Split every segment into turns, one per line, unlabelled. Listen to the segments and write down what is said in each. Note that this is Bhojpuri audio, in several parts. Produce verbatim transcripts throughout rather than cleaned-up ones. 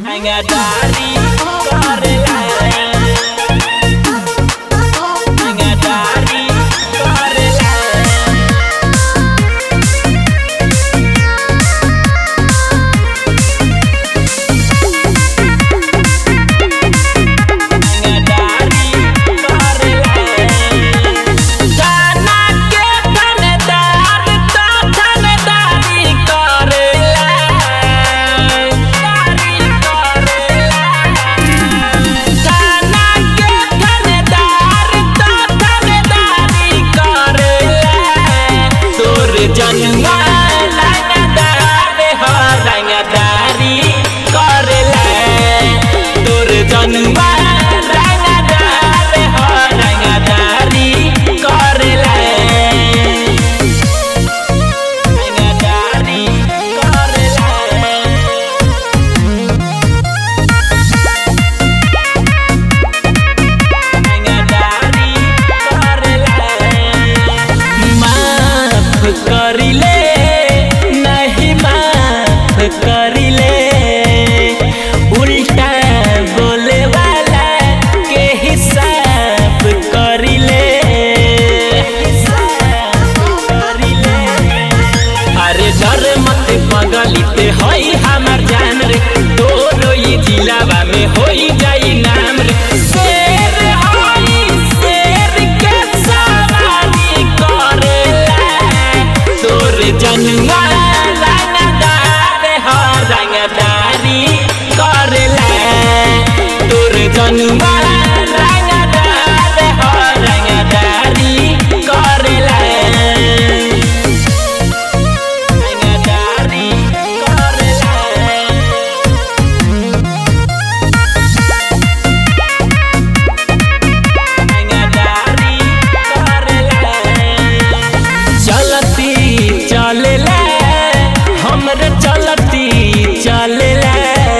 रंगदारी करेला रंगदारी करेला जनुआ रंगदारी हो रंगदारी करेला तोर जनुआ रंगदारी हो रंगदारी करेला रंगदारी करेला रंगदारी करेला करिले नहीं माफ करिले उल्टा बोले वाला के हिसाब करिले करिले अरे डर मत पगलिते होई हमार जान रे तोरो ये जिलावा में होई जाई नाम रे शेर होई शेर के सवारी करेला तोर जनुआ रंगदारी हो रंगदारी करेला तोर जनुआ रंगदारी हो रंगदारी करेला रंगदारी करेला रंगदारी करेला चलती चलेला हमरे चलती चलेला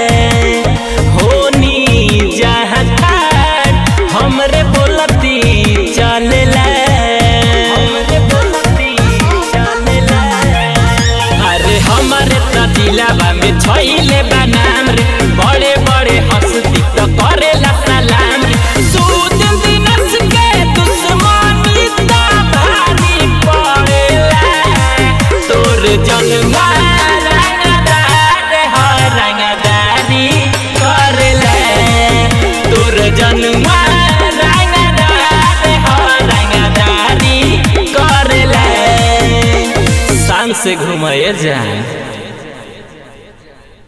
होनी जहाँ तक हमरे बोलती चलेला हमरे बोलती चलेला अरे हमारे दिलावा में छइले बा नाम रे बड़े बड़े हस्ती तो करेला सलाम रे सूद दिनस के दुश्मनी तो भारी पड़ेला तोर जनुआ रंगदारी हो रंगदारी करेला तोर जनुआ रंगदारी हो रंगदारी करेला शान से घुमाए जाए।